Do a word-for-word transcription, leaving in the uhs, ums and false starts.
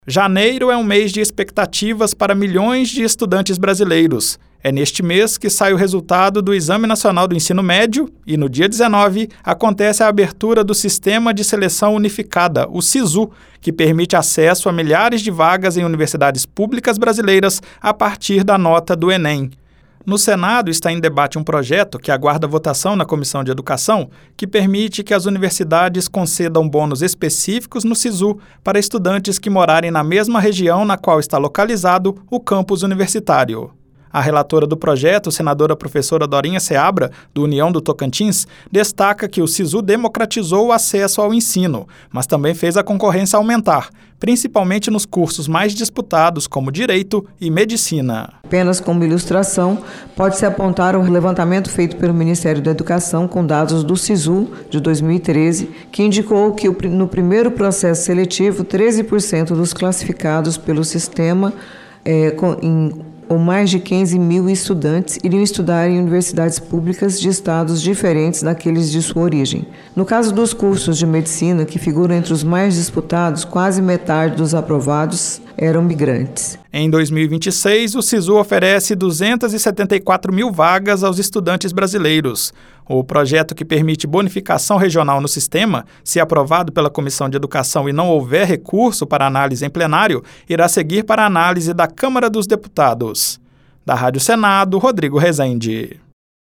Janeiro é um mês de expectativas para milhões de estudantes brasileiros. É neste mês que sai o resultado do Exame Nacional do Ensino Médio e, no dia dezenove, acontece a abertura do Sistema de Seleção Unificada, o SISU, que permite acesso a milhares de vagas em universidades públicas brasileiras a partir da nota do Enem. No Senado está em debate um projeto que aguarda votação na Comissão de Educação, que permite que as universidades concedam bônus específicos no SISU para estudantes que morarem na mesma região na qual está localizado o campus universitário. A relatora do projeto, senadora professora Dorinha Seabra, do União do Tocantins, destaca que o SISU democratizou o acesso ao ensino, mas também fez a concorrência aumentar, principalmente nos cursos mais disputados, como Direito e Medicina. Apenas como ilustração, pode-se apontar o levantamento feito pelo Ministério da Educação com dados do SISU de dois mil e treze, que indicou que no primeiro processo seletivo, treze por cento dos classificados pelo sistema é, com, em ou mais de quinze mil estudantes iriam estudar em universidades públicas de estados diferentes daqueles de sua origem. No caso dos cursos de medicina, que figuram entre os mais disputados, quase metade dos aprovados eram migrantes. Em dois mil e vinte e seis, o SISU oferece duzentas e setenta e quatro mil vagas aos estudantes brasileiros. O projeto que permite bonificação regional no sistema, se aprovado pela Comissão de Educação e não houver recurso para análise em plenário, irá seguir para análise da Câmara dos Deputados. Da Rádio Senado, Rodrigo Rezende.